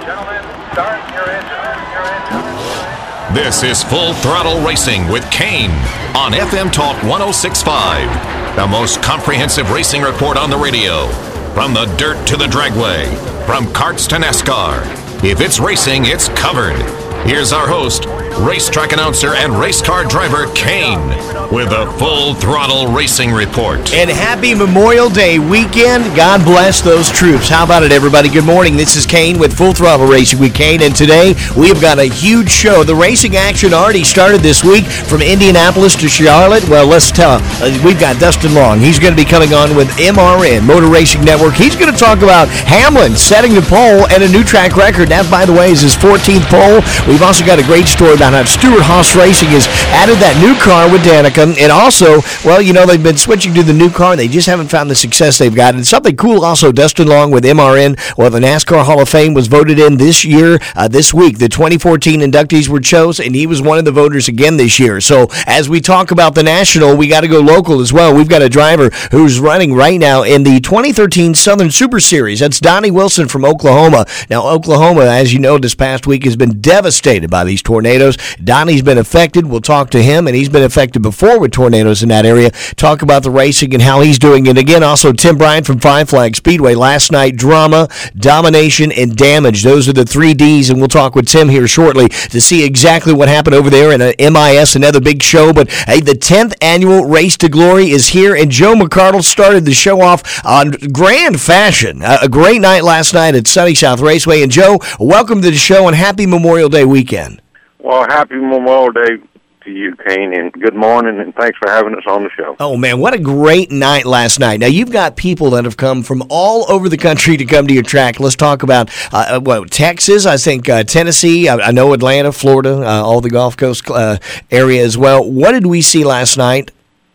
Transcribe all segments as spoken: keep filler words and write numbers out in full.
Gentlemen, start your engine. Your engine. This is Full Throttle Racing with Kane on F M Talk one oh six point five, the most comprehensive racing report on the radio. From the dirt to the dragway, from karts to NASCAR. If it's racing, it's covered. Here's our host, racetrack announcer and race car driver Kane, with a Full Throttle Racing report. And happy Memorial Day weekend. God bless those troops. How about it, everybody? Good morning. This is Kane with Full Throttle Racing with Kane, and today we've got a huge show. The racing action already started this week from Indianapolis to Charlotte. Well, let's tell. Uh, we've got Dustin Long. He's going to be coming on with M R N, Motor Racing Network. He's going to talk about Hamlin setting the pole and a new track record. That, by the way, is his fourteenth pole. We've also got a great story about how Stewart Haas Racing has added that new car with Danica. And also, well, you know, they've been switching to the new car. They just haven't found the success they've got. And something cool also, Dustin Long with M R N, well, the NASCAR Hall of Fame was voted in this year, uh, this week. The twenty fourteen inductees were chosen, and he was one of the voters again this year. So as we talk about the national, we got to go local as well. We've got a driver who's running right now in the twenty thirteen Southern Super Series. That's Donnie Wilson from Oklahoma. Now, Oklahoma, as you know, this past week has been devastated by these tornadoes. Donnie's been affected. We'll talk to him, and he's been affected before with tornadoes in that area. Talk about the racing and how he's doing. And again, also Tim Bryant from Five Flag Speedway. Last night, drama, domination, and damage. Those are the three Ds, and we'll talk with Tim here shortly to see exactly what happened over there in a M I S, another big show. But hey, the tenth annual Race to Glory is here, and Joe McArdle started the show off on grand fashion. A great night last night at Sunny South Raceway. And Joe, welcome to the show and happy Memorial Day weekend. Well, happy Memorial Day to you, Kane, and good morning, and thanks for having us on the show. Oh, man, what a great night last night. Now, you've got people that have come from all over the country to come to your track. Let's talk about, uh, well, Texas, I think uh, Tennessee, I, I know Atlanta, Florida, uh, all the Gulf Coast uh, area as well. What did we see last night?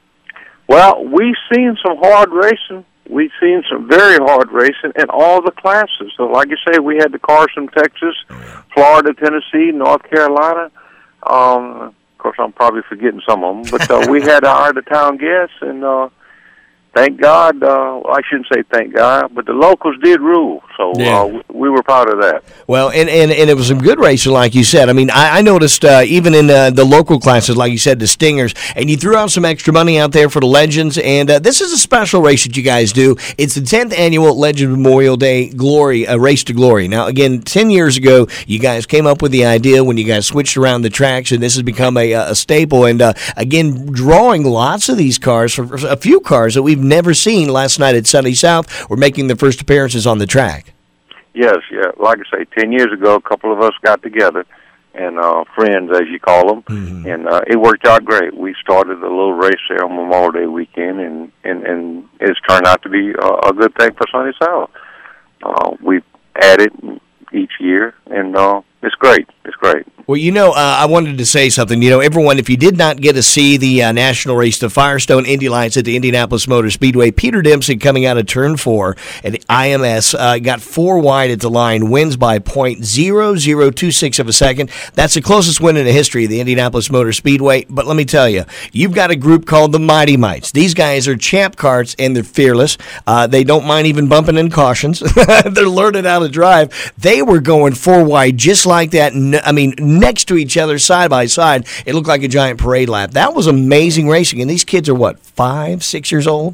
Well, we've seen some hard racing. We've seen some very hard racing in all the classes. So, like you say, we had the cars from Texas, Florida, Tennessee, North Carolina. Um, of course, I'm probably forgetting some of them. But uh, we had our out-of-town guests, and uh, thank God, uh, well, I shouldn't say thank God, but the locals did rule. So yeah. uh, we were proud of that. Well, and, and, and it was some good racing, like you said. I mean, I, I noticed uh, even in uh, the local classes, like you said, the Stingers, and you threw out some extra money out there for the Legends, and uh, this is a special race that you guys do. It's the tenth annual Legend Memorial Day Glory, uh, Race to Glory. Now, again, ten years ago, you guys came up with the idea when you guys switched around the tracks, and this has become a, a staple. And, uh, again, drawing lots of these cars, for, for a few cars that we've never seen last night at Sunny South, were making their first appearances on the track. Yes, yeah. Like I say, ten years ago, a couple of us got together, and uh, friends, as you call them, mm-hmm. and uh, it worked out great. We started a little race there on Memorial Day weekend, and, and, and it's turned out to be a, a good thing for Sunny South. Uh, we added each year, and uh, it's great. It's great. Well, you know, uh, I wanted to say something. You know, everyone, if you did not get to see the uh, national race, the Firestone Indy Lights at the Indianapolis Motor Speedway, Peter Dempsey coming out of turn four at the I M S, uh, got four wide at the line, wins by point zero zero two six of a second. That's the closest win in the history of the Indianapolis Motor Speedway. But let me tell you, you've got a group called the Mighty Mites. These guys are champ karts, and they're fearless. Uh, they don't mind even bumping in cautions. They're learning how to drive. They were going four wide just like that. I mean, next to each other, side by side. It looked like a giant parade lap. That was amazing racing. And these kids are, what, five, six years old?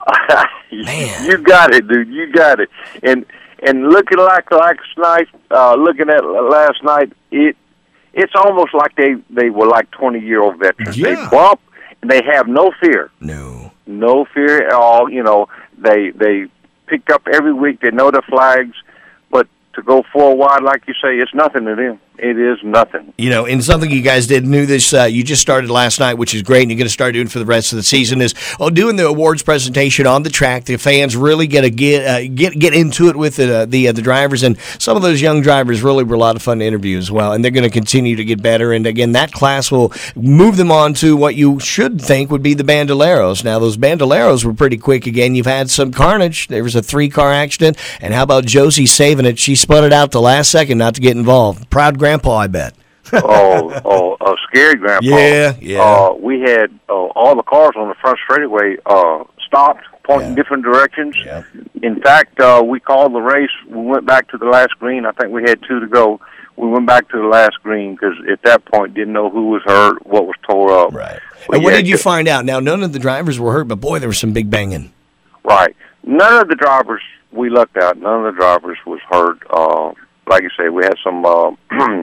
Man. You got it, dude. You got it. And and looking like last night, uh, looking at last night, it it's almost like they, they were like twenty-year-old veterans. Yeah. They bump, and they have no fear. No. No fear at all. You know, they, they pick up every week. They know the flags. But to go four wide, like you say, it's nothing to them. It is nothing. You know, and something you guys did knew this, uh, you just started last night, which is great, and you're going to start doing for the rest of the season, is oh, doing the awards presentation on the track. The fans really get to get uh, get get into it with the uh, the, uh, the drivers, and some of those young drivers really were a lot of fun to interview as well, and they're going to continue to get better. And again, that class will move them on to what you should think would be the Bandoleros. Now, those Bandoleros were pretty quick again. You've had some carnage. There was a three-car accident, and how about Josie saving it? She spun it out the last second not to get involved. Proud grandpa, I bet. oh, oh, a scary grandpa. Yeah, yeah. Uh, we had uh, all the cars on the front straightaway uh, stopped, pointing Yeah. different directions. Yep. In fact, uh, we called the race. We went back to the last green. I think we had two to go. We went back to the last green because at that point didn't know who was hurt, what was tore up. Right. But And what yeah, did you just- find out? Now, none of the drivers were hurt, but boy, there was some big banging. Right. None of the drivers we looked at. None of the drivers was hurt. Uh, like I say, we had some uh,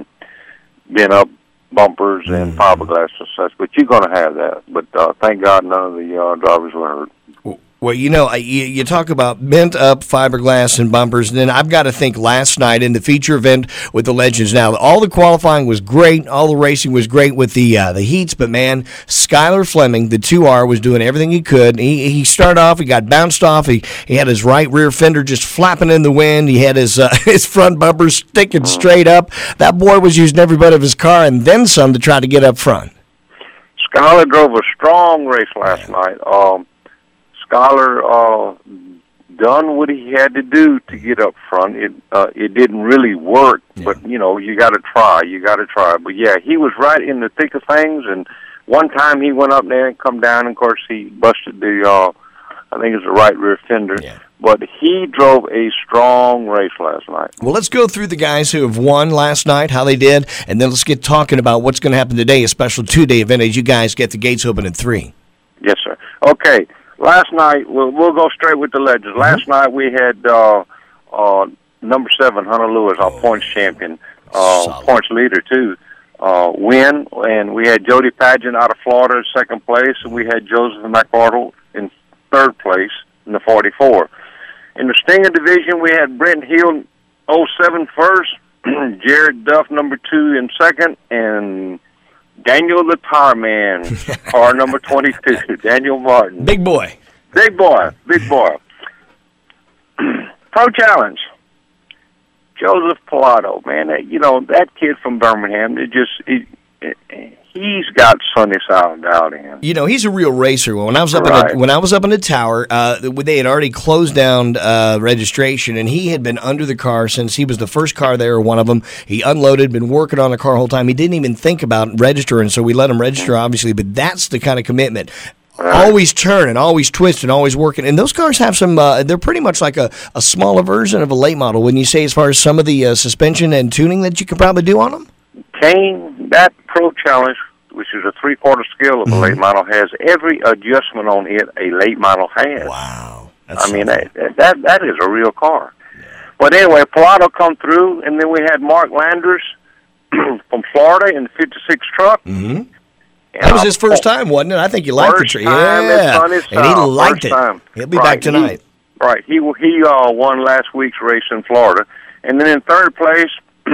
bent up bumpers and Mm. fiberglass and such. But you're going to have that. But uh, thank God none of the uh, drivers were hurt. Well, you know, I- you, you talk about bent up fiberglass and bumpers, and then I've got to think last night in the feature event with the Legends. Now, all the qualifying was great, all the racing was great with the uh, the heats, but man, Skylar Fleming, the two R, was doing everything he could. He he started off, he got bounced off, he he had his right rear fender just flapping in the wind, he had his uh, his front bumpers sticking straight up. That boy was using every bit of his car and then some to try to get up front. Skylar drove a strong race last night. Um, Skylar uh, done what he had to do to get up front. It uh, it didn't really work, Yeah. but you know you got to try. You got to try. But yeah, he was right in the thick of things. And one time he went up there and come down. And of course, he busted the uh, I think it was the right rear fender. Yeah. But he drove a strong race last night. Well, let's go through the guys who have won last night, how they did, and then let's get talking about what's going to happen today, a special two-day event as you guys get the gates open at three. Yes, sir. Okay. Last night, we'll, we'll go straight with the Legends. Mm-hmm. Last night we had uh, uh, number seven, Hunter Lewis, our points champion, uh, Solid. points leader, too, uh, win. And we had Jody Pageant out of Florida in second place, and we had Joseph McArdle in third place in the forty-four. In the Stinger division, we had Brent Hill, oh seven first, Jared Duff, number two, in second, and Daniel the Tire Man, car number twenty-two, Daniel Martin. Big boy. Big boy, big boy. Pro Challenge. Joseph Pilato, man, that, you know, that kid from Birmingham, it just, it, it, he's got sunny side out in him. You know, he's a real racer. When I was up Right. in the, when I was up in the tower, uh, they had already closed down uh, registration, and he had been under the car since he was the first car there, one of them. He unloaded, been working on the car the whole time. He didn't even think about registering, so we let him register, obviously, but that's the kind of commitment. Always turning, always twisting, always working. And those cars have some, uh, they're pretty much like a, a smaller version of a late model, wouldn't you say, as far as some of the uh, suspension and tuning that you could probably do on them? Kane, that Pro Challenge, which is a three-quarter scale of a late model, has every adjustment on it a late model has. Wow. That's I mean, something. that, that that is a real car. But anyway, Pilato come through, and then we had Mark Landers from Florida in the fifty-six truck. Mm-hmm. That was his first time, wasn't it? I think he liked First the tree. time in Yeah, Sunny and he South. liked First it. time. He'll be Right. back tonight. He, right. He he uh, won last week's race in Florida, and then in third place,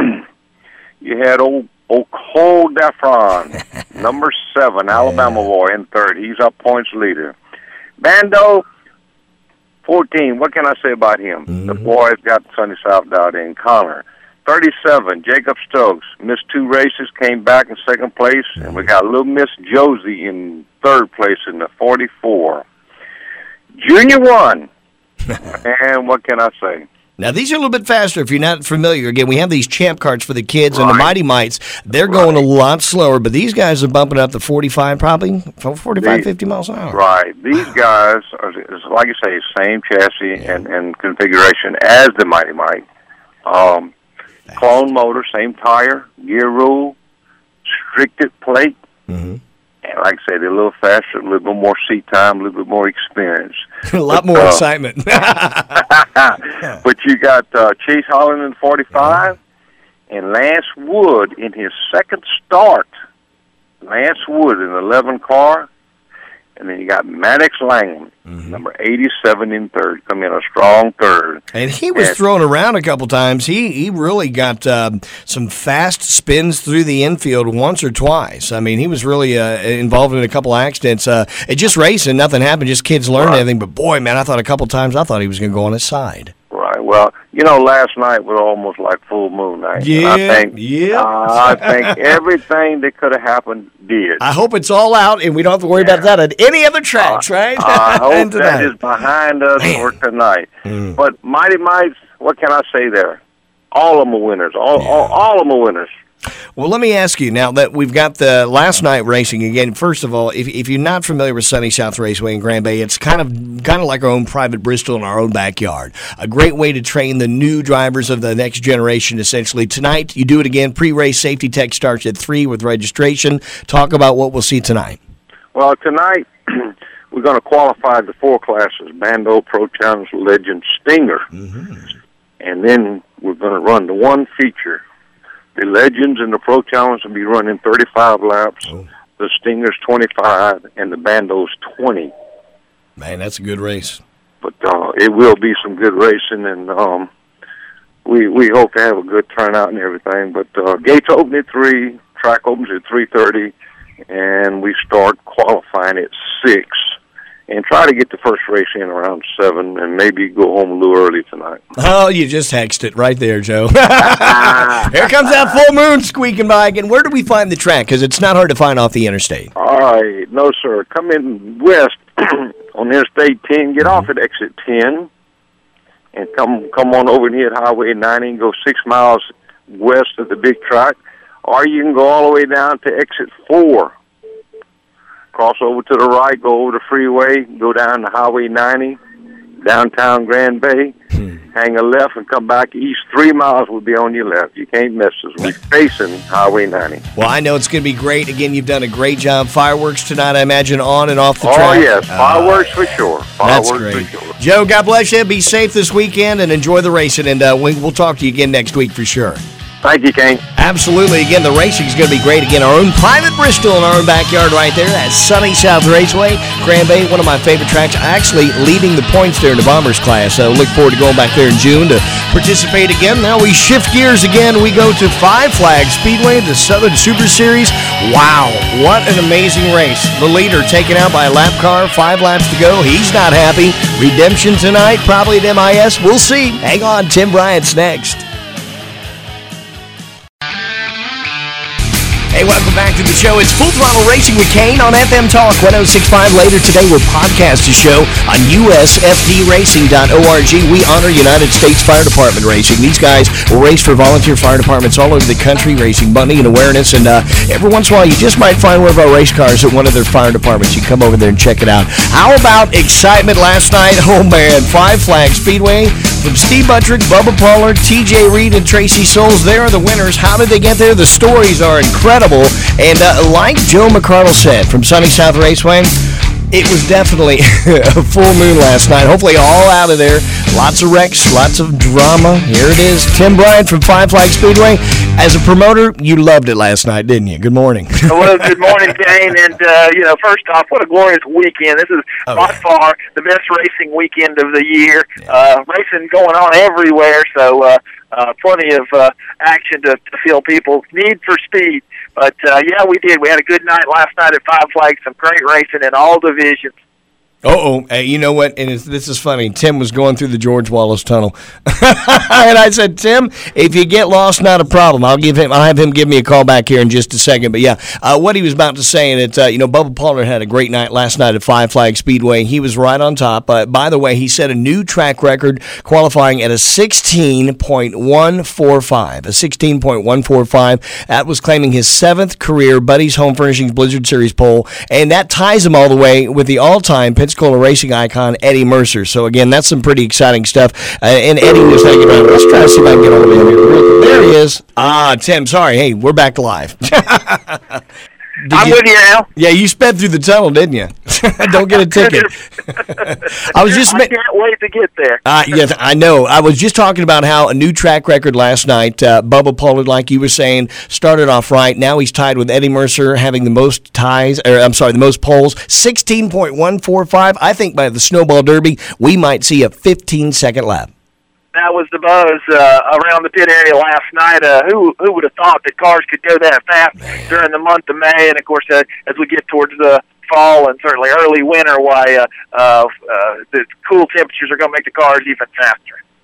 you had old old Cole Dafron, number seven, Alabama boy, in third. He's up points leader. Bando, fourteen. What can I say about him? Mm-hmm. The boy's got Sunny South out in Connor. thirty-seven, Jacob Stokes. Missed two races, came back in second place. And we got little Miss Josie in third place in the forty-four. Junior one. And what can I say? Now, these are a little bit faster if you're not familiar. Again, we have these champ cards for the kids and the Right. Mighty Mites. They're going a lot slower, but these guys are bumping up to forty-five, probably forty-five, These- fifty miles an hour. Right. These guys are, is like you say, same chassis and, and configuration as the Mighty Mite. Um, clone motor, same tire, gear rule, restricted plate. Mm-hmm. And like I say, they're a little faster, a little bit more seat time, a little bit more experience. a lot But, more uh, excitement. But you got uh, Chase Holland in forty-five, and Lance Wood in his second start. Lance Wood in the eleven car, and then you got Maddox Langham, Mm-hmm. number eighty-seven in third, come in a strong third. And he was And- thrown around a couple times. He he really got um, some fast spins through the infield once or twice. I mean, he was really uh, involved in a couple accidents. Uh, it just racing, nothing happened. Just kids learning Right. everything. But boy, man, I thought a couple times I thought he was going to go on his side. Right. Well, you know, last night was almost like full moon night. And Yeah, I think, yeah. uh, I think everything that could have happened did. I hope it's all out and we don't have to worry about that at any other tracks, right? I And hope that tonight. is behind us Man. for tonight. Mm. But Mighty Mites, what can I say there? All of them are winners. All, Yeah. all, all of them are winners. Well, let me ask you, now that we've got the last night racing again, first of all, if, if you're not familiar with Sunny South Raceway in Grand Bay, it's kind of kind of like our own private Bristol in our own backyard. A great way to train the new drivers of the next generation, essentially. Tonight, you do it again. Pre-race safety tech starts at three with registration. Talk about what we'll see tonight. Well, tonight, we're going to qualify the four classes, Bando, Pro Challenge, Legend, Stinger. Mm-hmm. And then we're going to run the one feature. The Legends and the Pro Challenge will be running thirty-five laps, oh. the Stingers twenty-five, and the Bandos twenty. Man, that's a good race. But uh, it will be some good racing, and um, we we hope to have a good turnout and everything. But uh, gates open at three, track opens at three thirty, and we start qualifying at six. And try to get the first race in around seven, and maybe go home a little early tonight. Oh, you just hexed it right there, Joe. Here comes that full moon squeaking by again. Where do we find the track? Because it's not hard to find off the interstate. All right. No, sir. Come in west on Interstate ten. Get mm-hmm. off at exit ten, and come come on over and hit Highway ninety and go six miles west of the big track. Or you can go all the way down to exit four. Cross over to the right, go over the freeway, go down to Highway ninety, downtown Grand Bay, hmm. hang a left and come back east. Three miles will be on your left. You can't miss us. We're facing Highway ninety. Well, I know it's going to be great. Again, you've done a great job. Fireworks tonight, I imagine, on and off the oh, track. Oh, yes. Fireworks uh, for sure. Fireworks that's great. for sure. Joe, God bless you. Be safe this weekend and enjoy the racing. And uh, we'll talk to you again next week for sure. Thank you, Kane. Absolutely. Again, the racing is going to be great. Again, our own private Bristol in our own backyard right there. That's Sunny South Raceway, Grand Bay, one of my favorite tracks. Actually leading the points there in the Bombers class. So look forward to going back there in June to participate again. Now we shift gears again. We go to Five Flags Speedway, the Southern Super Series. Wow, what an amazing race. The leader taken out by a lap car, five laps to go. He's not happy. Redemption tonight, probably at M I S. We'll see. Hang on, Tim Bryant's next. Hey, welcome back to the show. It's Full Throttle Racing with Kane on F M Talk one oh six point five. Later today, we'll podcast the show on U S F D racing dot org. We honor United States Fire Department Racing. These guys will race for volunteer fire departments all over the country, raising money and awareness. And uh, every once in a while, you just might find one of our race cars at one of their fire departments. You come over there and check it out. How about excitement last night? Oh, man. Five Flags Speedway. From Steve Buttrick, Bubba Pollard, T J Reed, and Tracy Souls, they are the winners. How did they get there? The stories are incredible. And uh, like Joe McCardle said from Sunny South Raceway, it was definitely a full moon last night. Hopefully all out of there. Lots of wrecks, lots of drama. Here it is. Tim Bryant from Five Flags Speedway. As a promoter, you loved it last night, didn't you? Good morning. Well, good morning, Kane. And, uh, you know, first off, what a glorious weekend. This is oh, by yeah. far the best racing weekend of the year. Yeah. Uh, racing going on everywhere, so uh, uh, plenty of uh, action to, to feel people's need for speed. But, uh, yeah, we did. We had a good night last night at Five Flags, some great racing in all divisions. Uh-oh. Hey, you know what? And it's, this is funny. Tim was going through the George Wallace Tunnel. And I said, Tim, if you get lost, not a problem. I'll give him. I'll have him give me a call back here in just a second. But, yeah, uh, what he was about to say, and it's, uh, you know, Bubba Pollard had a great night last night at Five Flag Speedway. He was right on top. Uh, by the way, he set a new track record qualifying at a sixteen point one four five. A sixteen point one four five. That was claiming his seventh career Buddy's Home Furnishings Blizzard Series pole. And that ties him all the way with the all-time Pensacola racing icon, Eddie Mercer. So, again, that's some pretty exciting stuff. Uh, and Eddie was hanging around. Let's try to see if I can get all the way here. There he is. Ah, Tim, sorry. Hey, we're back live. Did I'm you, with you now. Yeah, you sped through the tunnel, didn't you? Don't get a ticket. I was just. I can't wait to get there. uh, yes, I know. I was just talking about how a new track record last night. Uh, Bubba Pollard, like you were saying, started off right. Now he's tied with Eddie Mercer, having the most ties. Or I'm sorry, the most poles. Sixteen point one four five. I think by the Snowball Derby, we might see a fifteen second lap. That was the buzz uh, around the pit area last night. Uh, who who would have thought that cars could go that fast Man. during the month of May? And, of course, uh, as we get towards the fall and certainly early winter, why uh, uh, uh, the cool temperatures are going to make the cars even faster.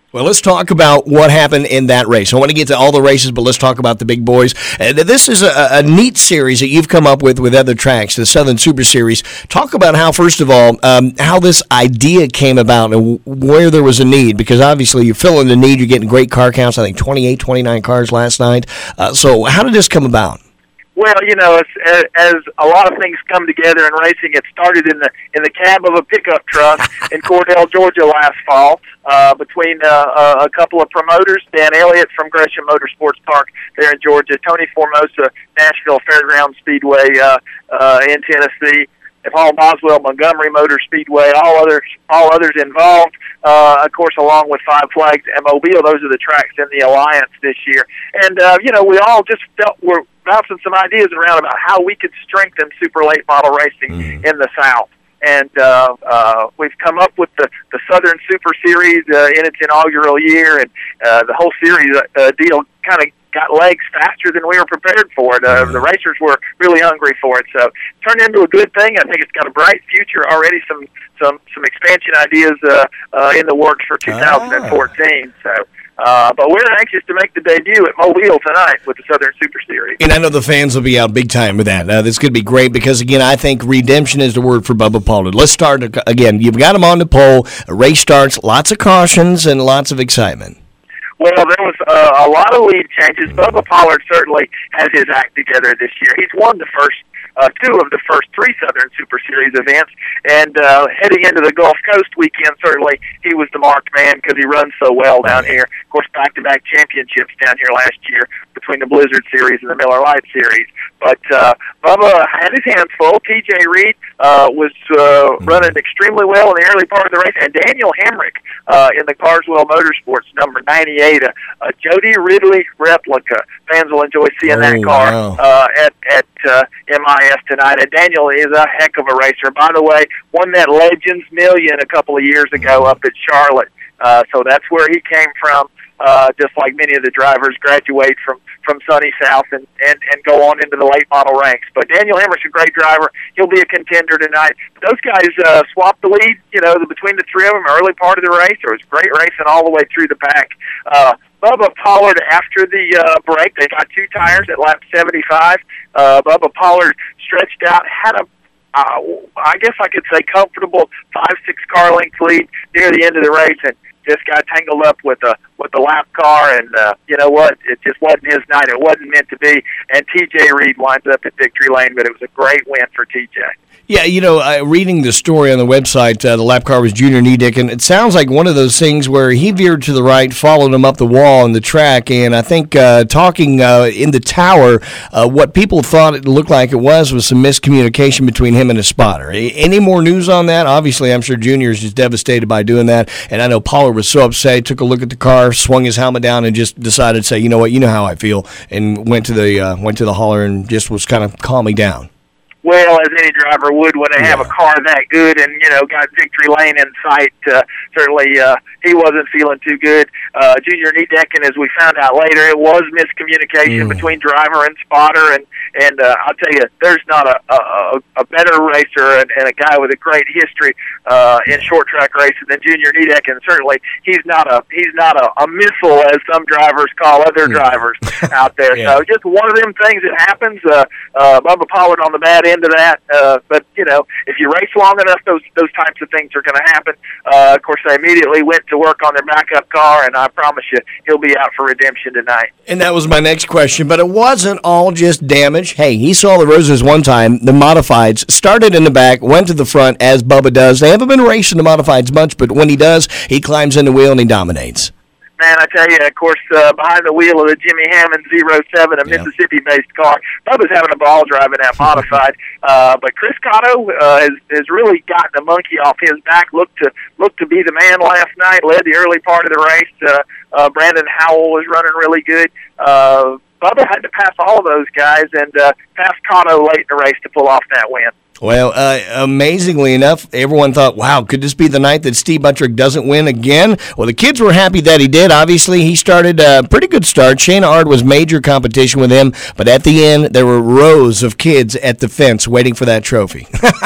Well, let's talk about what happened in that race. I want to get to all the races, but let's talk about the big boys. Uh, this is a, a neat series that you've come up with with other tracks, the Southern Super Series. Talk about how, first of all, um, how this idea came about and where there was a need, because obviously you're filling the need. You're getting great car counts, I think twenty-eight, twenty-nine cars last night. Uh, so how did this come about? Well, you know, as, as a lot of things come together in racing, it started in the in the cab of a pickup truck in Cordell, Georgia last fall, uh, between uh, a couple of promoters, Dan Elliott from Gresham Motorsports Park there in Georgia, Tony Formosa, Nashville Fairgrounds Speedway uh, uh, in Tennessee, Paul Boswell, Montgomery Motor Speedway, all others, all others involved. Uh, of course, along with Five Flags and Mobile, those are the tracks in the alliance this year. And uh, you know, we all just felt we're bouncing some ideas around about how we could strengthen super late model racing mm-hmm. in the South. And uh, uh, we've come up with the, the Southern Super Series uh, in its inaugural year, and uh, the whole series uh, deal kind of got legs faster than we were prepared for it. Uh, mm-hmm. The racers were really hungry for it, so it turned into a good thing. I think it's got a bright future already. Some some some expansion ideas uh, uh, in the works for two thousand fourteen. Ah. So. Uh, but we're anxious to make the debut at Mobile tonight with the Southern Super Series. And I know the fans will be out big time with that. Uh, this could be great because, again, I think redemption is the word for Bubba Pollard. Let's start, again, you've got him on the pole. A race starts, lots of cautions and lots of excitement. Well, there was uh, a lot of lead changes. Bubba Pollard certainly has his act together this year. He's won the first Uh, two of the first three Southern Super Series events, and uh, heading into the Gulf Coast weekend, certainly he was the marked man because he runs so well down here. Of course, back-to-back championships down here last year between the Blizzard Series and the Miller Lite Series. But uh, Bubba had his hands full. T J Reed uh, was uh, running extremely well in the early part of the race, and Daniel Hamrick uh, in the Carswell Motorsports number ninety-eight, a, a Jody Ridley replica. Fans will enjoy seeing oh, that car wow. uh, at at uh, M I S tonight. And Daniel is a heck of a racer. By the way, won that Legends Million a couple of years ago up at Charlotte. Uh, so that's where he came from. Uh, just like many of the drivers graduate from, from Sunny South and, and, and go on into the late model ranks. But Daniel Hamrick's a great driver. He'll be a contender tonight. Those guys uh, swapped the lead, you know, between the three of them early part of the race. There was great racing all the way through the pack. Uh, Bubba Pollard, after the uh, break, they got two tires at lap seventy-five. Uh, Bubba Pollard stretched out, had a, uh, I guess I could say, comfortable five, six car length lead near the end of the race, and just got tangled up with a with the lap car, and uh, you know what? It just wasn't his night. It wasn't meant to be. And T J Reed winds up at victory lane, but it was a great win for T J. Yeah, you know, uh, reading the story on the website, uh, the lap car was Junior Nedick, and it sounds like one of those things where he veered to the right, followed him up the wall on the track, and I think uh, talking uh, in the tower, uh, what people thought it looked like it was was some miscommunication between him and his spotter. Any more news on that? Obviously, I'm sure Junior is just devastated by doing that, and I know Pollard was so upset, he took a look at the car, swung his helmet down, and just decided to say, you know what, you know how I feel, and went to the uh, went to the hauler and just was kind of calming down. Well, as any driver would when they yeah. have a car that good and, you know, got victory lane in sight. Uh, certainly uh, he wasn't feeling too good. Uh, Junior Nedick, and as we found out later, it was miscommunication mm. between driver and spotter. And, and uh, I'll tell you, there's not a, a, a better racer and, and a guy with a great history uh, in short track racing than Junior Nedick. And certainly he's not a he's not a, a missile, as some drivers call other mm. drivers out there. yeah. So just one of them things that happens. Uh, uh, Bubba Pollard on the bad end of that, uh, but you know, if you race long enough, those those types of things are going to happen. Uh, of course, they immediately went to work on their backup car, and I promise you, he'll be out for redemption tonight. And that was my next question, but it wasn't all just damage. Hey, he saw the Roses one time. The modifieds started in the back, went to the front, as Bubba does. They haven't been racing the modifieds much, but when he does, he climbs in the wheel and he dominates. Man, I tell you, of course, uh, behind the wheel of the Jimmy Hammond oh seven, a yeah. Mississippi-based car, Bubba's having a ball driving that modified. uh, but Chris Cotto uh, has, has really gotten the monkey off his back, looked to looked to be the man last night, led the early part of the race. Uh, uh, Brandon Howell was running really good. Uh, Bubba had to pass all of those guys and uh, pass Cotto late in the race to pull off that win. Well, uh, amazingly enough, everyone thought, wow, could this be the night that Steve Buttrick doesn't win again? Well, the kids were happy that he did. Obviously, he started a pretty good start. Shayna Ard was major competition with him, but at the end, there were rows of kids at the fence waiting for that trophy.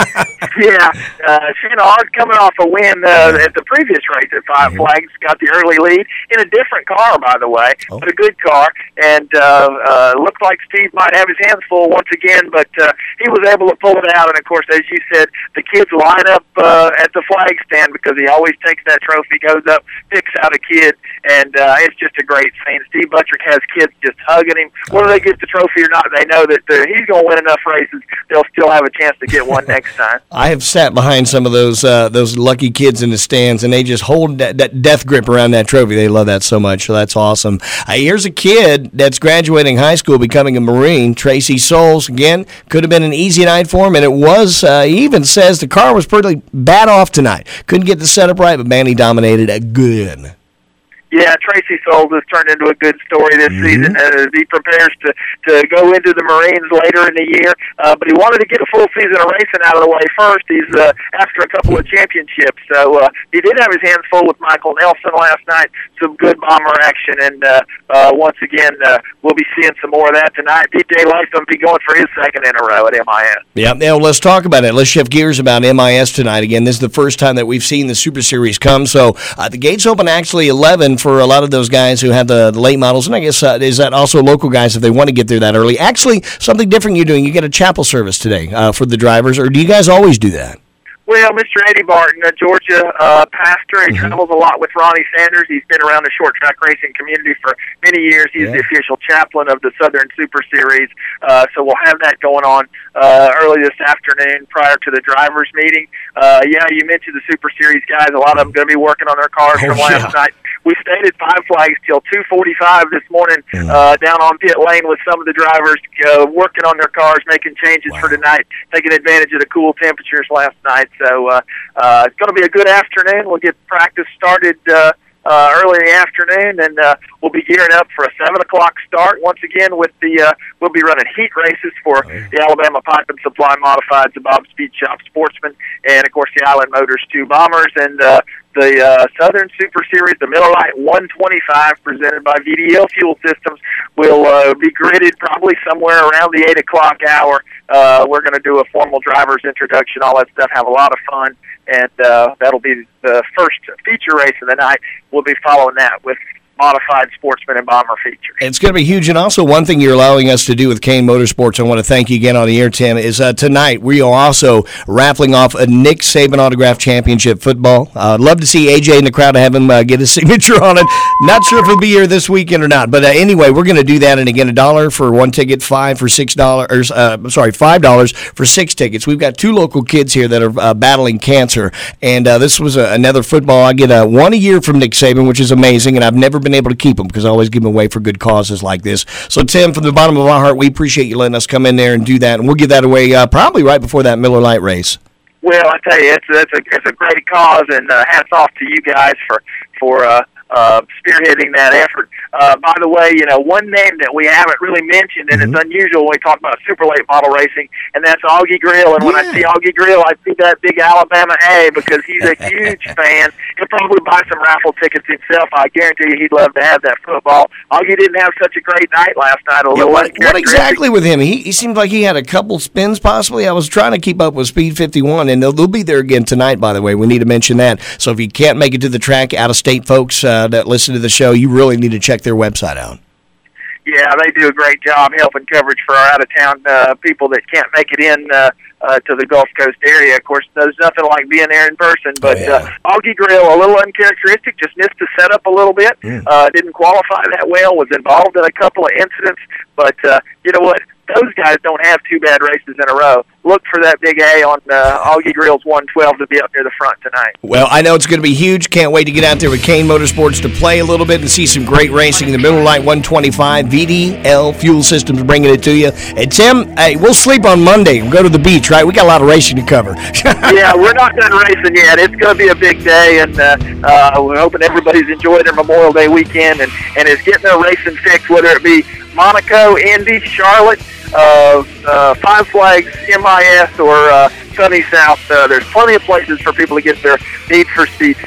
Yeah, uh, Shannon Hart coming off a win uh, at the previous race at Five mm-hmm. Flags, got the early lead in a different car, by the way, oh. but a good car, and uh, uh, looked like Steve might have his hands full once again, but uh, he was able to pull it out, and of course, as you said, the kids line up uh, at the flag stand because he always takes that trophy, goes up, picks out a kid, and uh, it's just a great scene. Steve Buttrick has kids just hugging him. Whether they get the trophy or not, they know that uh, he's going to win enough races, they'll still have a chance to get one next time. I have sat behind some of those uh, those lucky kids in the stands, and they just hold that, that death grip around that trophy. They love that so much, so that's awesome. Uh, here's a kid that's graduating high school, becoming a Marine, Tracy Souls. Again, could have been an easy night for him, and it was. Uh, he even says the car was pretty bad off tonight. Couldn't get the setup right, but man, he dominated a good. Yeah, Tracy Souls has turned into a good story this mm-hmm. season as he prepares to, to go into the Marines later in the year. Uh, but he wanted to get a full season of racing out of the way first. He's uh, after a couple of championships. So uh, he did have his hands full with Michael Nelson last night. Some good bomber action. And uh, uh, once again, uh, we'll be seeing some more of that tonight. D J Latham will be going for his second in a row at M I S. Yeah, now let's talk about it. Let's shift gears about M I S tonight. Again, this is the first time that we've seen the Super Series come. So uh, the gates open actually eleven for a lot of those guys who have the, the late models, and I guess uh, is that also local guys if they want to get there that early. Actually, something different you're doing. You get a chapel service today uh, for the drivers, or do you guys always do that? Well, Mister Eddie Barton, a Georgia uh, pastor, he mm-hmm. travels a lot with Ronnie Sanders. He's been around the short track racing community for many years. He's yeah. the official chaplain of the Southern Super Series. Uh, so we'll have that going on uh, early this afternoon prior to the drivers' meeting. Uh, yeah, you mentioned the Super Series guys. A lot of them going to be working on their cars oh, from last yeah. night. We stayed at Five Flags till two forty-five this morning mm. uh, down on pit lane with some of the drivers uh, working on their cars, making changes wow. for tonight, taking advantage of the cool temperatures last night. So uh, uh, it's going to be a good afternoon. We'll get practice started uh, uh, early in the afternoon, and uh, we'll be gearing up for a seven o'clock start once again with the uh, we'll be running heat races for oh, yeah. the Alabama Pipe and Supply Modifieds, the Bob Speed Shop Sportsman, and, of course, the Island Motors two Bombers, and uh, the uh, Southern Super Series, the Miller Lite one twenty-five, presented by V D L Fuel Systems, will uh, be gridded probably somewhere around the eight o'clock hour. Uh, we're going to do a formal driver's introduction, all that stuff, have a lot of fun, and uh, that'll be the first feature race of the night. We'll be following that with modified sportsman and bomber features. It's going to be huge. And also one thing you're allowing us to do with Kane Motorsports, I want to thank you again on the air, Tim, is uh, tonight we are also raffling off a Nick Saban autograph championship football. I'd uh, love to see A J in the crowd to have him uh, get his signature on it. Not sure if he'll be here this weekend or not. But uh, anyway, we're going to do that. And again, a dollar for one ticket, five for six dollars. Uh, sorry, five dollars for six tickets. We've got two local kids here that are uh, battling cancer. And uh, this was uh, another football. I get uh, one a year from Nick Saban, which is amazing. And I've never been able to keep them because I always give them away for good causes like this. So, Tim, from the bottom of our heart, we appreciate you letting us come in there and do that, and we'll give that away uh, probably right before that Miller Lite race. Well, I tell you, it's, it's, a, it's a great cause, and uh, hats off to you guys for, for uh, uh, spearheading that effort. Uh, by the way, you know, one name that we haven't really mentioned, and mm-hmm. it's unusual when we talk about super late model racing, and that's Augie Grill. And yeah. when I see Augie Grill, I see that big Alabama A because he's a huge fan. He'll probably buy some raffle tickets himself. I guarantee you he'd love to have that football. Augie didn't have such a great night last night. A yeah, what, what exactly with him? He, he seemed like he had a couple spins possibly. I was trying to keep up with Speed fifty-one, and they'll, they'll be there again tonight, by the way. We need to mention that. So if you can't make it to the track, out-of-state folks uh, that listen to the show, you really need to check their website out. Yeah, they do a great job helping coverage for our out-of-town uh, people that can't make it in uh, uh, to the Gulf Coast area. Of course, there's nothing like being there in person. But oh, yeah. uh, Augie Grill, a little uncharacteristic, just missed the setup a little bit. Mm. Uh, didn't qualify that well, was involved in a couple of incidents. But uh, you know what? Those guys don't have two bad races in a row. Look for that big A on uh, Augie Grill's one twelve to be up near the front tonight. Well, I know it's going to be huge. Can't wait to get out there with Kane Motorsports to play a little bit and see some great racing. The Miller Lite one twenty-five, V D L Fuel Systems bringing it to you. And Tim, hey, we'll sleep on Monday. We'll go to the beach, right? We got a lot of racing to cover. Yeah, we're not done racing yet. It's going to be a big day, and uh, uh, we're hoping everybody's enjoyed their Memorial Day weekend and, and is getting their racing fixed, whether it be Monaco, Indy, Charlotte, uh, uh, Five Flags, M I S, or uh, Sunny South. Uh, there's plenty of places for people to get their Need for Speed fixed.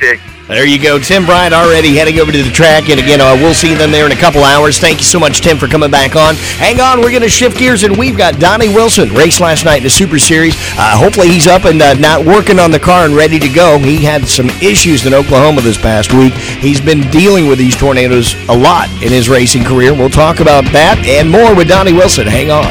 There you go. Tim Bryant already heading over to the track. And again, uh, we'll see them there in a couple hours. Thank you so much, Tim, for coming back on. Hang on, we're going to shift gears, and we've got Donnie Wilson. Raced last night in the Super Series. Uh, hopefully he's up and uh, not working on the car and ready to go. He had some issues in Oklahoma this past week. He's been dealing with these tornadoes a lot in his racing career. We'll talk about that and more with Donnie Wilson. Hang on.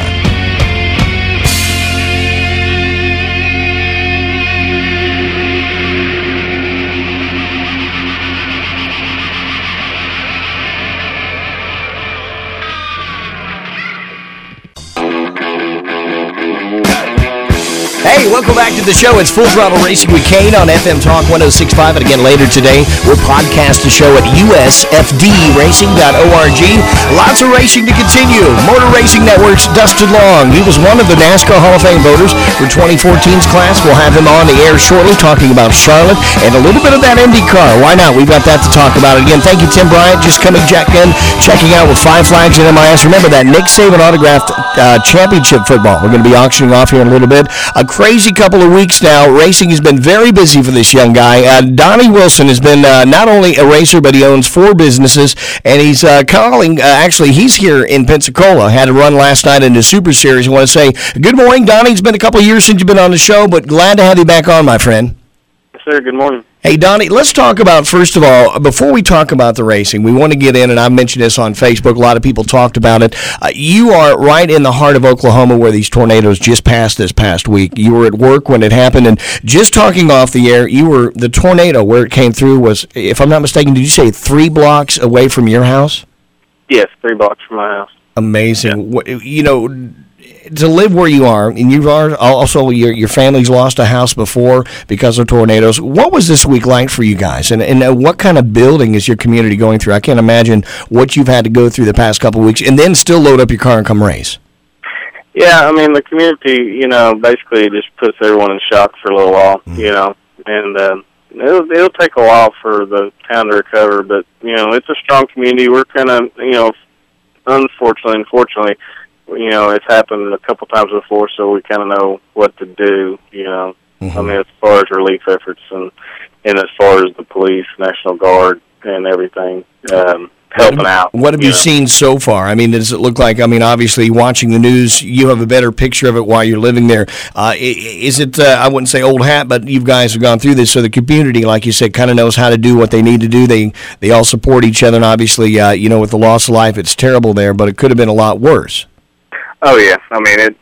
Hey, welcome back to the show. It's Full Throttle Racing with Kane on F M Talk one oh six point five. And again, later today, we'll podcast the show at U S F D racing dot org. Lots of racing to continue. Motor Racing Network's Dustin Long. He was one of the NASCAR Hall of Fame voters for twenty fourteen's class. We'll have him on the air shortly talking about Charlotte and a little bit of that Indy car. Why not? We've got that to talk about. Again, thank you, Tim Bryant. Just coming check in, checking out with Five Flags and M I S. Remember that Nick Saban autographed uh, championship football. We're going to be auctioning off here in a little bit. A crazy couple of weeks now. Racing has been very busy for this young guy. Uh, Donnie Wilson has been uh, not only a racer, but he owns four businesses, and he's uh, calling, uh, actually, he's here in Pensacola. Had a run last night in the Super Series. I want to say good morning, Donnie. It's been a couple of years since you've been on the show, but glad to have you back on, my friend. Yes, sir. Good morning. Hey, Donnie, let's talk about, first of all, before we talk about the racing, we want to get in, and I mentioned this on Facebook, a lot of people talked about it. Uh, you are right in the heart of Oklahoma where these tornadoes just passed this past week. You were at work when it happened, and just talking off the air, you were, the tornado where it came through was, if I'm not mistaken, did you say three blocks away from your house? Yes, three blocks from my house. Amazing. Yeah. You know, to live where you are, and you are also, your your family's lost a house before because of tornadoes. What was this week like for you guys, and and what kind of building is your community going through? I can't imagine what you've had to go through the past couple of weeks, and then still load up your car and come race. Yeah, I mean, the community, you know, basically just puts everyone in shock for a little while, mm-hmm. you know, and uh, it'll, it'll take a while for the town to recover, but, you know, it's a strong community. We're kind of, you know, unfortunately, unfortunately, you know, it's happened a couple times before, so we kind of know what to do, you know. Mm-hmm. I mean, as far as relief efforts and, and as far as the police, National Guard, and everything, um, helping what, out. What have you, you know? seen so far? I mean, does it look like, I mean, obviously, watching the news, you have a better picture of it while you're living there. Uh, is it, uh, I wouldn't say old hat, but you guys have gone through this, so the community, like you said, kind of knows how to do what they need to do. They they all support each other, and obviously, uh, you know, with the loss of life, it's terrible there, but it could have been a lot worse. Oh, yeah. I mean, it,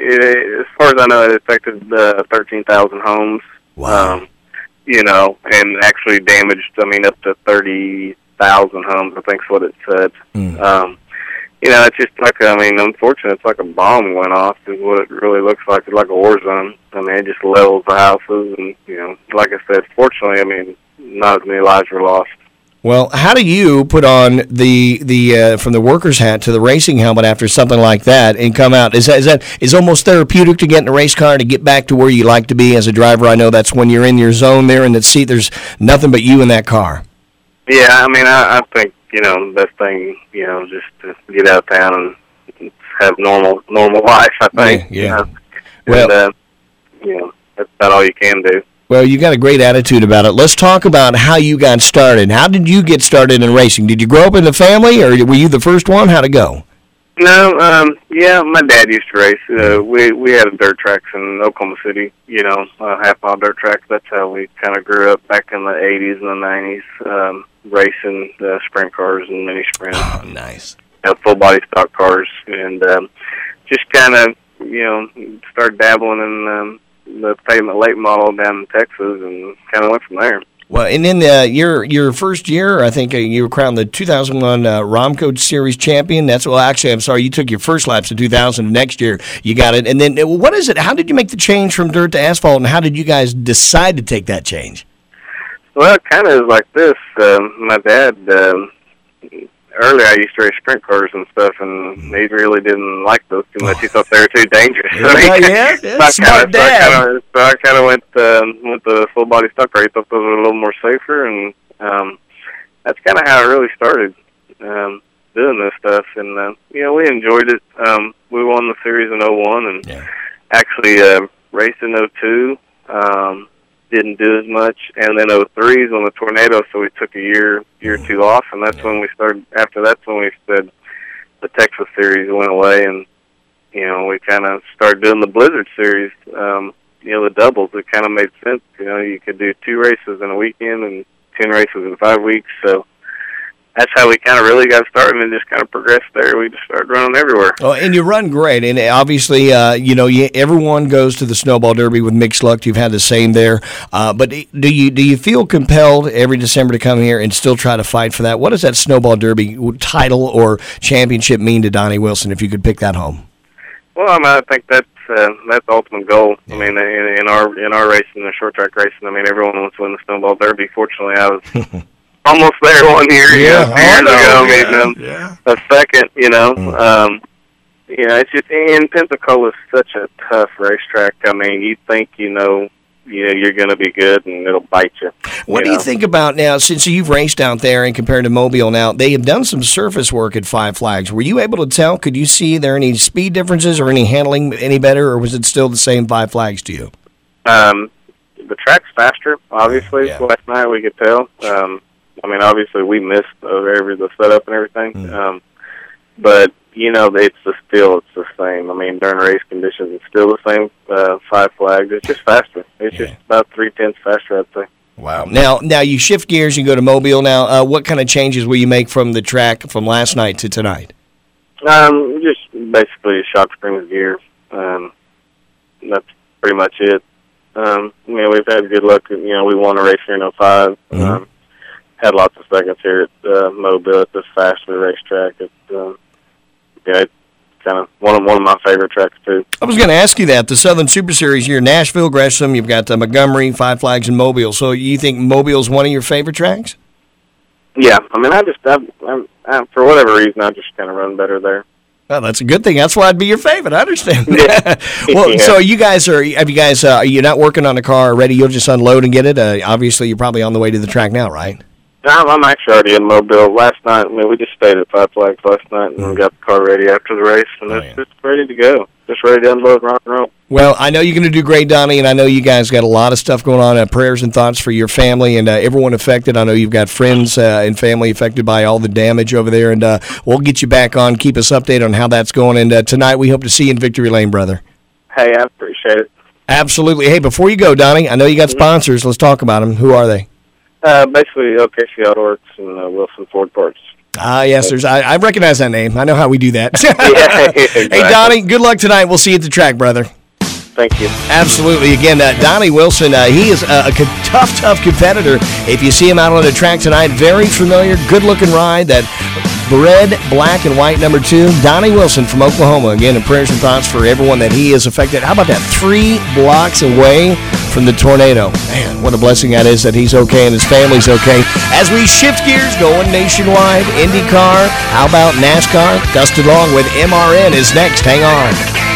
it as far as I know, it affected uh, thirteen thousand homes. Wow. Um, you know, and actually damaged, I mean, up to thirty thousand homes, I think is what it said. Mm. Um, you know, it's just like, I mean, unfortunately, it's like a bomb went off is what it really looks like. It's like a war zone. I mean, it just levels the houses, and, you know, like I said, fortunately, I mean, not as many lives were lost. Well, how do you put on the the uh, from the worker's hat to the racing helmet after something like that and come out? Is that is that is almost therapeutic to get in a race car to get back to where you like to be as a driver? I know that's when you're in your zone there in the seat. There's nothing but you in that car. Yeah, I mean, I, I think you know the best thing, you know, just to get out of town and have normal normal life. I think. Yeah. yeah. You know? Well, and, uh, you know, that's about all you can do. Well, you got a great attitude about it. Let's talk about how you got started. How did you get started in racing? Did you grow up in the family, or were you the first one? How'd it go? No, um, yeah, my dad used to race. Uh, we we had dirt tracks in Oklahoma City, you know, uh, half-mile dirt tracks. That's how we kind of grew up back in the eighties and the nineties, um, racing uh, sprint cars and mini sprints. Oh, nice. You know, full-body stock cars, and um, just kind of, you know, started dabbling in um, the pavement late model down in Texas, and kind of went from there. Well, and then uh, your your first year, I think uh, you were crowned the two thousand one uh, Romco Series champion. That's well, actually, I'm sorry, you took your first laps in two thousand. Next year, you got it. And then, what is it? How did you make the change from dirt to asphalt, and how did you guys decide to take that change? Well, it kind of is like this. Um, my dad. Um, Earlier, I used to race sprint cars and stuff, and he really didn't like those too much. He thought they were too dangerous. Yeah, so he, yeah, yeah so smart kinda, dad. So I kind of went um, with the full body stock car. He thought those were a little more safer, and um, that's kind of how it really started um, doing this stuff. And uh, you know, we enjoyed it. Um, we won the series in oh one, and yeah. actually uh, raced in oh two. Um, didn't do as much. And then oh three is when the tornado, so we took a year, year or two off, and that's when we started. After that's when we said the Texas series went away, and you know we kind of started doing the Blizzard series. Um, you know, the doubles. It kind of made sense. You know, you could do two races in a weekend and ten races in five weeks. So that's how we kind of really got started and just kind of progressed there. We just started running everywhere. Oh, and you run great. And obviously, uh, you know, you, everyone goes to the Snowball Derby with mixed luck. You've had the same there. Uh, but do you do you feel compelled every December to come here and still try to fight for that? What does that Snowball Derby title or championship mean to Donnie Wilson if you could pick that home? Well, I mean, I think that's uh, that's the ultimate goal. I mean, in, in our in our racing, the short track racing, I mean, everyone wants to win the Snowball Derby. Fortunately, I was almost there one year, you yeah, know, years ago, yeah, maybe yeah. a second, you know. Um, you know, it's just, and Pensacola is such a tough racetrack. I mean, you think you know, you know, you're going to be good, and it'll bite you. What you do know? you think about now, since you've raced out there and compared to Mobile now, they have done some surface work at Five Flags. Were you able to tell, could you see there any speed differences or any handling any better, or was it still the same Five Flags to you? Um, the track's faster, obviously. Yeah. Last night we could tell. Um, I mean, obviously we missed over every the setup and everything. Mm. Um, but you know, it's just still it's the same. I mean, during race conditions, it's still the same. Uh, Five Flags. It's just faster. It's Yeah. just about three tenths faster, I'd say. Wow. Now, now you shift gears, you go to Mobile now. Uh, what kind of changes will you make from the track from last night to tonight? Um, just basically shock springs gear. Um, that's pretty much it. Um, you know, we've had good luck. You know, we won a race here in oh five. Mm-hmm. Um, had lots of seconds here at uh, Mobile at this faster racetrack. It's, um, yeah, it's kind of one of one of my favorite tracks too. I was going to ask you that. The Southern Super Series here, Nashville, Gresham, you've got uh, Montgomery, Five Flags, and Mobile. So you think Mobile's one of your favorite tracks? Yeah, I mean, I just, I, I, I, for whatever reason, I just kind of run better there. Well, that's a good thing. That's why I'd be your favorite. I understand Yeah. that. Well, Yeah. so you guys are, have you guys, uh, you're not working on a car already? You'll just unload and get it? Uh, obviously, you're probably on the way to the track now, right? I'm, I'm actually already in Mobile. Last night, I mean, we just stayed at Five Flags last night and Mm. we got the car ready after the race, and Oh, it's yeah. just ready to go. Just ready to unload rock and roll. Well, I know you're going to do great, Donnie, and I know you guys got a lot of stuff going on. Uh, prayers and thoughts for your family and uh, everyone affected. I know you've got friends uh, and family affected by all the damage over there, and uh, we'll get you back on. Keep us updated on how that's going. And uh, tonight, we hope to see you in Victory Lane, brother. Hey, I appreciate it. Absolutely. Hey, before you go, Donnie, I know you got sponsors. Let's talk about them. Who are they? Uh, basically, O K C Auto Works and uh, Wilson Ford Parts. Ah, yes, there's. I, I recognize that name. I know how we do that. Yeah, exactly. Hey, Donnie, good luck tonight. We'll see you at the track, brother. Thank you. Absolutely. Again, uh, Donnie Wilson, uh, he is a, a co- tough, tough competitor. If you see him out on the track tonight, very familiar, good-looking ride, that red, black, and white number two. Donnie Wilson from Oklahoma. Again, and prayers and thoughts for everyone that he is affected. How about that? Three blocks away from the tornado. Man, what a blessing that is that he's okay and his family's okay. As we shift gears, going nationwide, IndyCar, how about NASCAR? Dustin Long with M R N is next. Hang on.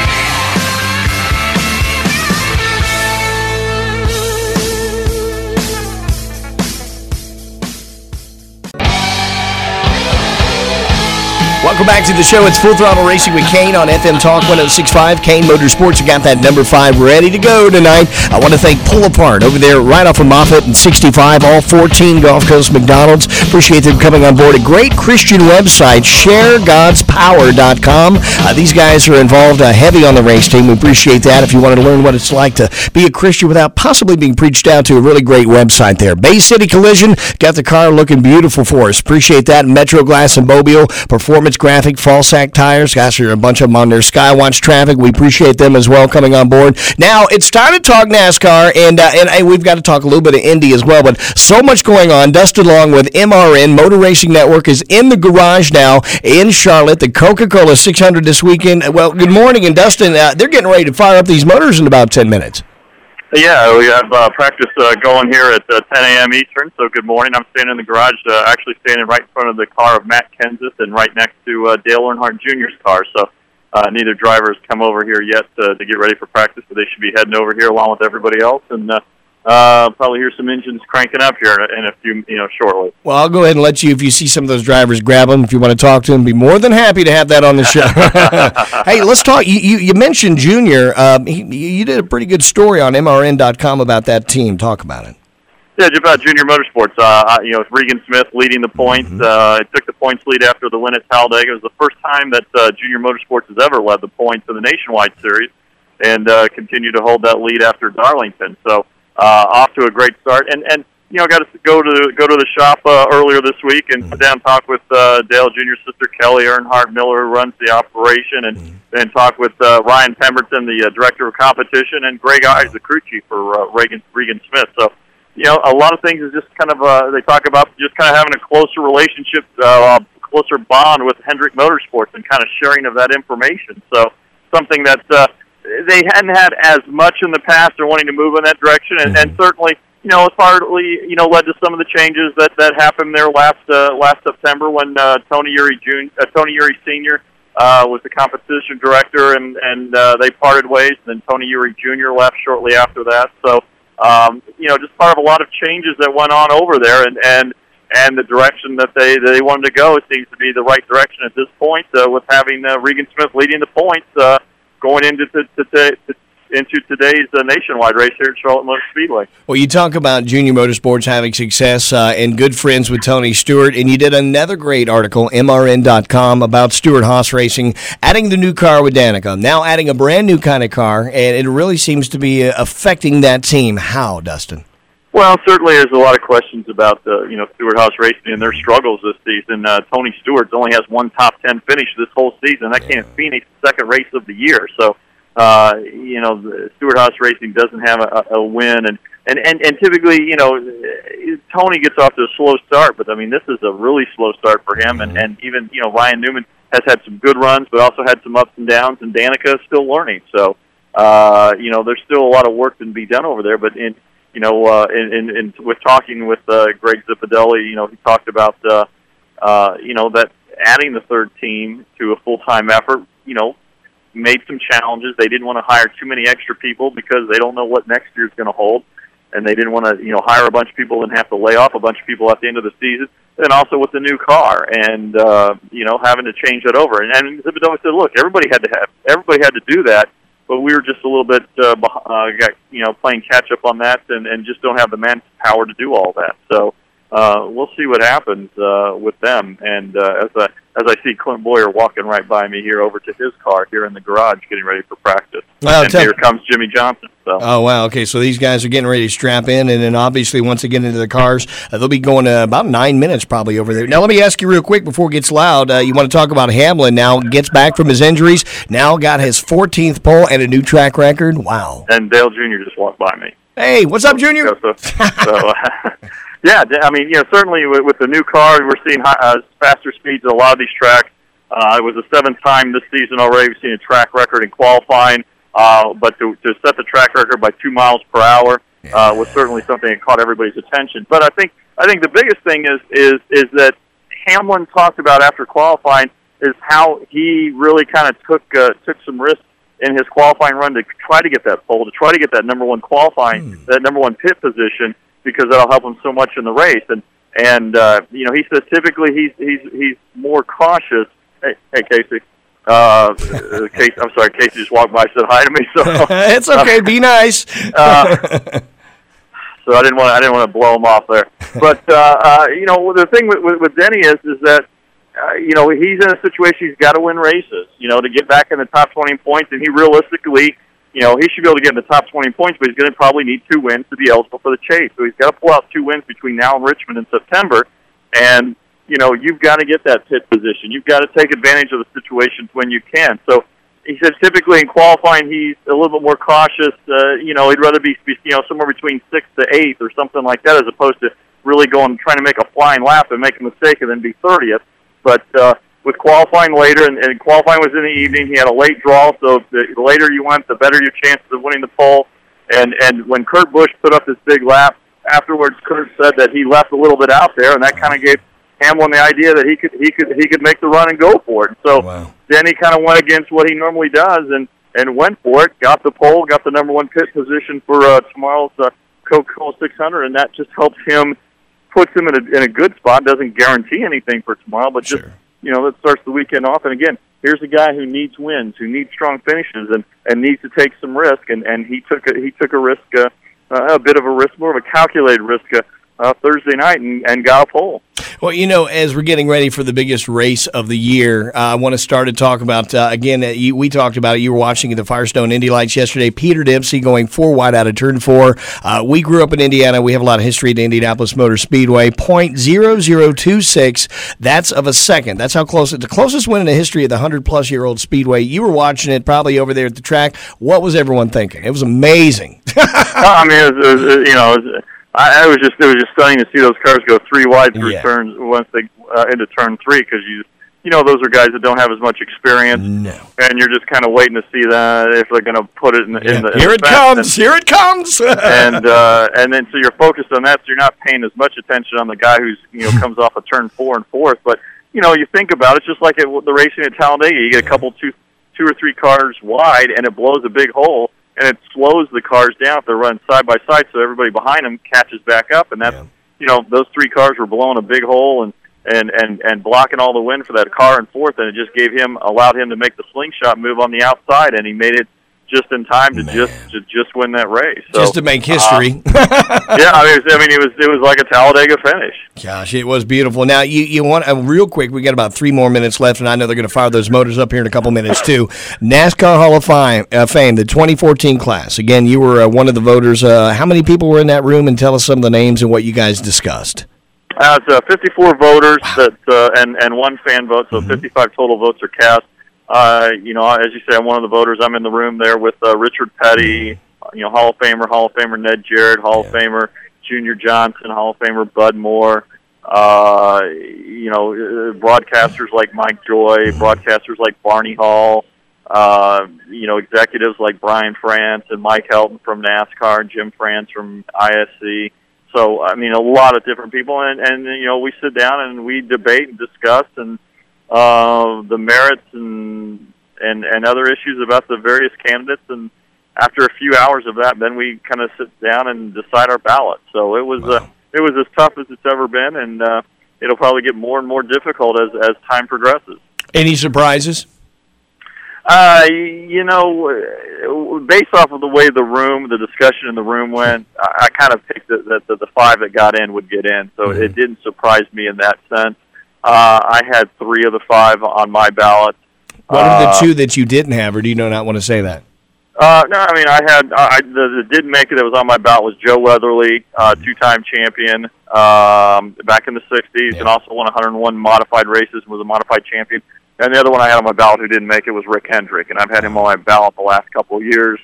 Welcome back to the show. It's Full Throttle Racing with Kane on F M Talk one oh six point five. Kane Motorsports, you got that number five ready to go tonight. I want to thank Pull Apart over there right off of Moffett and sixty-five, all fourteen Gulf Coast McDonald's. Appreciate them coming on board. A great Christian website, share gods power dot com. Uh, these guys are involved uh, heavy on the race team. We appreciate that. If you want to learn what it's like to be a Christian without possibly being preached out to, a really great website there. Bay City Collision, got the car looking beautiful for us. Appreciate that. Metro Glass and Mobile, Performance Graphic, Falsac Tires. Guys, there are a bunch of them on their Skywatch Traffic. We appreciate them as well coming on board. Now, it's time to talk NASCAR, and, uh, and and we've got to talk a little bit of Indy as well, but so much going on. Dustin Long with M R N, Motor Racing Network, is in the garage now in Charlotte. The Coca-Cola six hundred this weekend. Well, good morning, and Dustin, uh, they're getting ready to fire up these motors in about ten minutes. Yeah, we have uh, practice uh, going here at uh, ten a.m. Eastern, so good morning. I'm standing in the garage, uh, actually standing right in front of the car of Matt Kenseth and right next to uh, Dale Earnhardt Junior's car. So uh, neither driver has come over here yet uh, to get ready for practice, but they should be heading over here along with everybody else. And uh, Uh, probably hear some engines cranking up here in a, in a few, you know, shortly. Well, I'll go ahead and let you, if you see some of those drivers, grab them. If you want to talk to them, be more than happy to have that on the show. Hey, let's talk. You, you, you mentioned Junior. Um, he, you did a pretty good story on M R N dot com about that team. Talk about it. Yeah, just about Junior Motorsports. Uh, you know, Regan Smith leading the points. Mm-hmm. Uh, took the points lead after the win at Talladega. It was the first time that uh, Junior Motorsports has ever led the points in the Nationwide Series, and uh, continued to hold that lead after Darlington. So. Uh, off to a great start, and and you know, got to go to go to the shop uh, earlier this week and sit down and talk with uh, Dale Junior's sister Kelly Earnhardt Miller, who runs the operation, and then talk with uh, Ryan Pemberton, the uh, director of competition, and Greg Eyes, the crew chief for uh, Regan Regan Smith. So, you know, a lot of things is just kind of uh, they talk about just kind of having a closer relationship, uh, closer bond with Hendrick Motorsports, and kind of sharing of that information. So, something that. Uh, They hadn't had as much in the past or wanting to move in that direction, and, and certainly, you know, it's partly, you know, led to some of the changes that, that happened there last uh, last September when uh, Tony Eury Junior Uh, Tony Eury Senior uh, was the competition director, and and uh, they parted ways. And then Tony Eury Junior left shortly after that. So, um, you know, just part of a lot of changes that went on over there, and and and the direction that they they wanted to go seems to be the right direction at this point, uh, with having uh, Regan Smith leading the points. Uh, going into to, to, to, into today's uh, nationwide race here at Charlotte Motor Speedway. Well, you talk about Junior Motorsports having success uh, and good friends with Tony Stewart, and you did another great article, M R N dot com, about Stewart-Haas Racing, adding the new car with Danica, now adding a brand-new kind of car, and it really seems to be uh, affecting that team. How, Dustin? Well, certainly there's a lot of questions about uh, you know Stewart-Haas Racing and their struggles this season. Uh, Tony Stewart only has one top ten finish this whole season. That can't Phoenix second race of the year. So uh, you know Stewart-Haas Racing doesn't have a, a win, and, and and and typically you know Tony gets off to a slow start, but I mean this is a really slow start for him. And, and even you know Ryan Newman has had some good runs, but also had some ups and downs, and Danica is still learning. So uh, you know there's still a lot of work to be done over there, but in You know, uh, in, in, in, with talking with uh, Greg Zippadelli, you know, he talked about, uh, uh, you know, that adding the third team to a full-time effort, you know, made some challenges. They didn't want to hire too many extra people because they don't know what next year's going to hold, and they didn't want to, you know, hire a bunch of people and have to lay off a bunch of people at the end of the season. And also with the new car, and uh, you know, having to change it over. And, and Zippadelli said, "Look, everybody had to have, everybody had to do that." But we were just a little bit, uh, uh, got, you know, playing catch up on that, and, and just don't have the manpower to do all that. So uh, we'll see what happens uh, with them. And uh, as I as I see Clint Boyer walking right by me here over to his car here in the garage, getting ready for practice. Well, and here comes Jimmy Johnson. So. Oh wow! Okay, so these guys are getting ready to strap in, and then obviously once they get into the cars, uh, they'll be going uh, about nine minutes probably over there. Now let me ask you real quick before it gets loud. Uh, you want to talk about Hamlin now? Gets back from his injuries, now got his fourteenth pole and a new track record. Wow! And Dale Junior just walked by me. Hey, what's up, Junior? So, so uh, yeah, I mean, you know, certainly with, with the new car, we're seeing high, uh, faster speeds at a lot of these tracks. Uh, it was the seventh time this season already we've seen a track record in qualifying. Uh, but to, to set the track record by two miles per hour uh, was certainly something that caught everybody's attention. But I think I think the biggest thing is is is that Hamlin talked about after qualifying is how he really kind of took uh, took some risks in his qualifying run to try to get that pole, to try to get that number one qualifying, mm. that number one pit position, because that'll help him so much in the race. And and uh, you know he says typically he's he's he's more cautious. Hey, hey Casey. Uh, Casey, I'm sorry, Casey just walked by and said hi to me. So it's okay, uh, be nice. uh, so I didn't want I didn't want to blow him off there. But uh, uh, you know, the thing with, with, with Denny is is that uh, you know he's in a situation he's got to win races, you know, to get back in the top twenty points, and he realistically, you know, he should be able to get in the top twenty points, but he's going to probably need two wins to be eligible for the chase. So he's got to pull out two wins between now and Richmond in September, and you know, you've got to get that pit position. You've got to take advantage of the situations when you can. So he said typically in qualifying he's a little bit more cautious. Uh, you know, he'd rather be, you know, somewhere between sixth to eighth or something like that, as opposed to really going trying to make a flying lap and make a mistake and then be thirtieth. But uh, with qualifying later, and, and qualifying was in the evening, he had a late draw, so the later you went, the better your chances of winning the pole. And, and when Kurt Busch put up this big lap, afterwards Kurt said that he left a little bit out there, and that kind of gave Hamlin the idea that he could he could he could make the run and go for it. So wow. Then he kind of went against what he normally does and, and went for it. Got the pole, got the number one pit position for uh, tomorrow's uh, Coca-Cola six hundred, and that just helps him, puts him in a, in a good spot. Doesn't guarantee anything for tomorrow, but just, sure. you know, that starts the weekend off. And again, here's a guy who needs wins, who needs strong finishes, and, and needs to take some risk. And, and he took a, he took a risk, uh, uh, a bit of a risk, more of a calculated risk uh, uh, Thursday night, and, and got a pole. Well, you know, as we're getting ready for the biggest race of the year, uh, I want to start to talk about, uh, again, uh, you, we talked about it. You were watching the Firestone Indy Lights yesterday. Peter Dempsey going four wide out of turn four. Uh, we grew up in Indiana. We have a lot of history at Indianapolis Motor Speedway. point zero zero two six, that's of a second. That's how close it, the closest win in the history of the one hundred plus year old Speedway. You were watching it probably over there at the track. What was everyone thinking? It was amazing. I mean, it was, it was, you know, it was, I, I was just it was just stunning to see those cars go three wide through yeah. turns once they uh, into turn three, because you you know those are guys that don't have as much experience, no. and you're just kind of waiting to see that if they're going to put it in the, yeah. in the here in it the comes and, here it comes and uh, and then so you're focused on that, so you're not paying as much attention on the guy who's you know comes off a turn four and fourth. But you know you think about it, it's just like it, the racing at Talladega, you get a couple two two or three cars wide, and it blows a big hole. And it slows the cars down if they're running side by side, so everybody behind them catches back up. And that's, yeah. you know, those three cars were blowing a big hole and, and, and, and blocking all the wind for that car in fourth, and it just gave him, allowed him to make the slingshot move on the outside, and he made it just in time to Man. just to just win that race. So, just to make history. Uh, yeah, I mean, it was, I mean, it was it was like a Talladega finish. Gosh, it was beautiful. Now, you, you want uh, real quick, we got about three more minutes left, and I know they're going to fire those motors up here in a couple minutes, too. NASCAR Hall of Fame, uh, Fame, the twenty fourteen class. Again, you were uh, one of the voters. Uh, how many people were in that room, and tell us some of the names and what you guys discussed? Uh, it's uh, fifty-four voters that uh, and, and one fan vote, so mm-hmm. fifty-five total votes are cast. Uh, you know, as you say, I'm one of the voters. I'm in the room there with uh, Richard Petty, you know, Hall of Famer, Hall of Famer Ned Jarrett, Hall yeah. of Famer Junior Johnson, Hall of Famer Bud Moore, uh, you know, broadcasters like Mike Joy, broadcasters like Barney Hall, uh, you know, executives like Brian France and Mike Helton from NASCAR, and Jim France from I S C. So, I mean, a lot of different people. And, and you know, we sit down and we debate and discuss and Uh, the merits and, and and other issues about the various candidates, and after a few hours of that, then we kind of sit down and decide our ballot. So it was wow. uh, it was as tough as it's ever been, and uh, it'll probably get more and more difficult as as time progresses. Any surprises? Uh, you know, based off of the way the room, the discussion in the room went, I, I kind of picked that the, the, the five that got in would get in, so mm-hmm. it didn't surprise me in that sense. Uh, I had three of the five on my ballot. What are the uh, two that you didn't have, or do you not want to say that? Uh, no, I mean, I had, I, the, the didn't make it that was on my ballot was Joe Weatherly, uh, two-time champion um, back in the sixties, yeah. and also won one hundred one modified races and was a modified champion. And the other one I had on my ballot who didn't make it was Rick Hendrick, and I've had him on my ballot the last couple of years.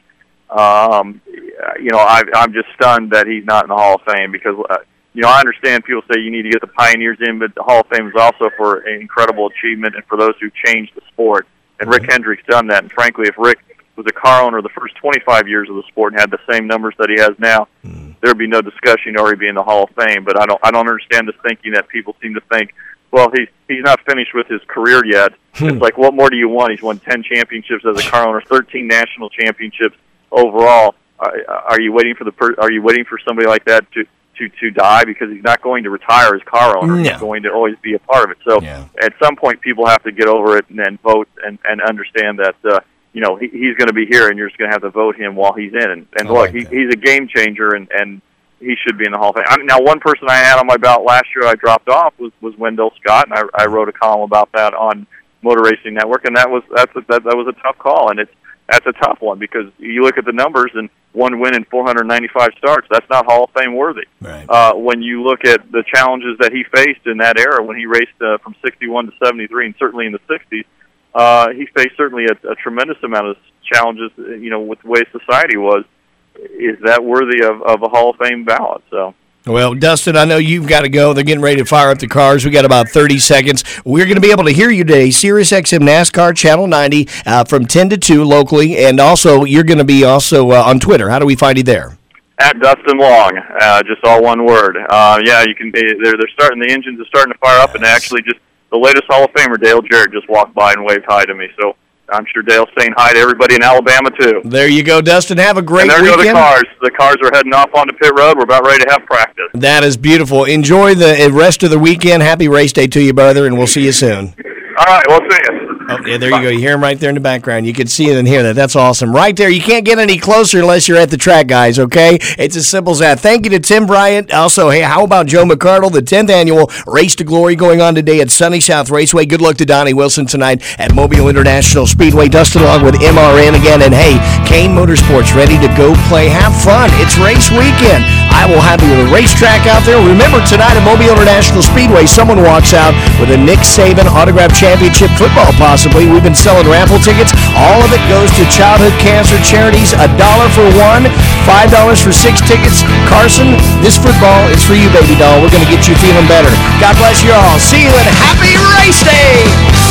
Um, you know, I, I'm just stunned that he's not in the Hall of Fame because, uh, you know, I understand people say you need to get the pioneers in, but the Hall of Fame is also for an incredible achievement and for those who changed the sport. And Rick Hendrick's done that. And frankly, if Rick was a car owner the first twenty-five years of the sport and had the same numbers that he has now, mm. there'd be no discussion. He'd already be in the Hall of Fame. But I don't, I don't understand this thinking that people seem to think, well, he's he's not finished with his career yet. Hmm. It's like, what more do you want? He's won ten championships as a car owner, thirteen national championships overall. Uh, are you waiting for the? Per, are you waiting for somebody like that to? To, to die because he's not going to retire as car owner. No. He's going to always be a part of it. So yeah. at some point, people have to get over it and then vote and, and understand that uh, you know he, he's going to be here, and you're just going to have to vote him while he's in. And, and look, like he, he's a game changer, and, and he should be in the Hall of Fame. I mean, now, one person I had on my ballot last year I dropped off was, was Wendell Scott, and I, I wrote a column about that on Motor Racing Network, and that was that's a, that, that was a tough call, and it's that's a tough one because you look at the numbers and one win in four hundred ninety-five starts. That's not Hall of Fame worthy. Right. Uh, when you look at the challenges that he faced in that era, when he raced uh, from sixty-one to seventy-three, and certainly in the sixties, uh, he faced certainly a, a tremendous amount of challenges. You know, with the way society was, is that worthy of, of a Hall of Fame ballot? So. Well, Dustin, I know you've got to go. They're getting ready to fire up the cars. We got about thirty seconds. We're going to be able to hear you today, Sirius X M NASCAR Channel ninety uh, from ten to two locally, and also you're going to be also uh, on Twitter. How do we find you there? At Dustin Long, uh, just all one word. Uh, yeah, you can. They're they're starting. The engines are starting to fire up, and actually, just the latest Hall of Famer Dale Jarrett just walked by and waved hi to me. So I'm sure Dale's saying hi to everybody in Alabama, too. There you go, Dustin. Have a great and there weekend. go the cars. The cars are heading off onto pit road. We're about ready to have practice. That is beautiful. Enjoy the rest of the weekend. Happy race day to you, brother, and we'll see you soon. All right, we'll see you. Oh, yeah, there you go. You hear him right there in the background. You can see it and hear that. That's awesome. Right there. You can't get any closer unless you're at the track, guys, okay? It's as simple as that. Thank you to Tim Bryant. Also, hey, how about Joe McCardle, the tenth annual Race to Glory going on today at Sunny South Raceway. Good luck to Donnie Wilson tonight at Mobile International Speedway. Dustin along with M R N again. And, hey, Kane Motorsports ready to go play. Have fun. It's race weekend. I will have you with a racetrack out there. Remember, tonight at Mobile International Speedway, someone walks out with a Nick Saban autographed championship football, possibly. We've been selling raffle tickets. All of it goes to childhood cancer charities. A dollar for one, five dollars for six tickets. Carson, this football is for you, baby doll. We're going to get you feeling better. God bless you all. See you and happy race day!